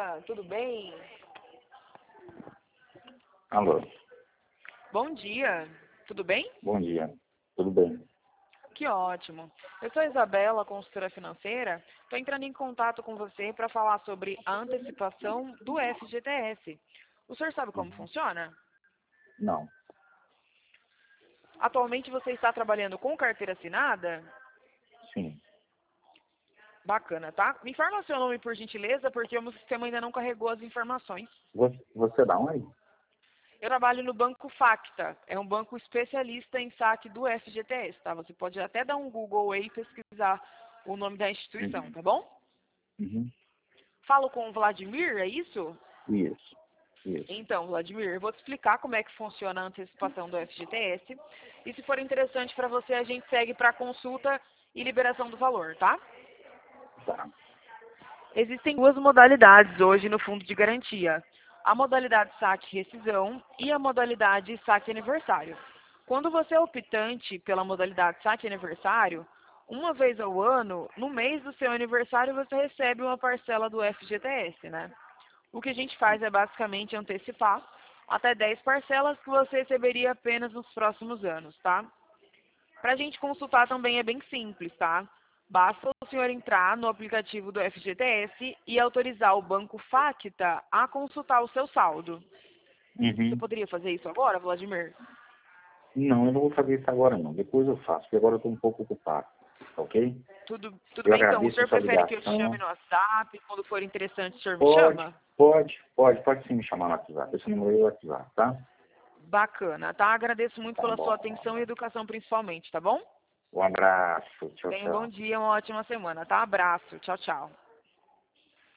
dia, tudo bem? Alô, Bom dia, tudo bem? bom dia. Tudo bem? Que ótimo. Eu sou a Isabela, consultora financeira. Estou entrando em contato com você para falar sobre a antecipação do FGTS. O senhor sabe como Uhum. funciona? Não, Atualmente você está trabalhando com carteira assinada? sim. Bacana, tá? Me informa seu nome, por gentileza, porque o meu sistema ainda não carregou as informações. Você dá onde? Eu trabalho no Banco Facta, é um banco especialista em saque do FGTS, tá? Você pode até dar um Google aí e pesquisar o nome da instituição, Uhum. tá bom? Uhum. Falo com o Vladimir, é isso? Isso, isso. Então, Vladimir, eu vou te explicar como é que funciona a antecipação do FGTS. E se for interessante para você, a gente segue para consulta e liberação do valor, tá? Tá. Existem duas modalidades hoje no fundo de garantia. A modalidade saque-rescisão e a modalidade saque-aniversário. Quando você é optante pela modalidade saque-aniversário, uma vez ao ano, no mês do seu aniversário, você recebe uma parcela do FGTS, né? O que a gente faz é basicamente antecipar até 10 parcelas que você receberia apenas nos próximos anos, tá? Para a gente consultar também é bem simples, tá? Basta o senhor entrar no aplicativo do FGTS e autorizar o Banco Facta a consultar o seu saldo. Você Uhum. poderia fazer isso agora, Vladimir? Não, eu não vou fazer isso agora não. Depois eu faço, porque agora eu estou um pouco ocupado. Tá ok? Tudo Eu bem então. O agradeço a senhor sua prefere que eu te chame ligação. no WhatsApp? Quando for interessante, o senhor me Pode, chama? pode sim me chamar no WhatsApp. Esse número é o WhatsApp, tá? Bacana, tá? Agradeço muito Tá pela sua bom. atenção e educação principalmente, tá bom? Um abraço. Tchau, Tenha um bom tchau. dia, uma ótima semana, tá? Abraço. Tchau, tchau.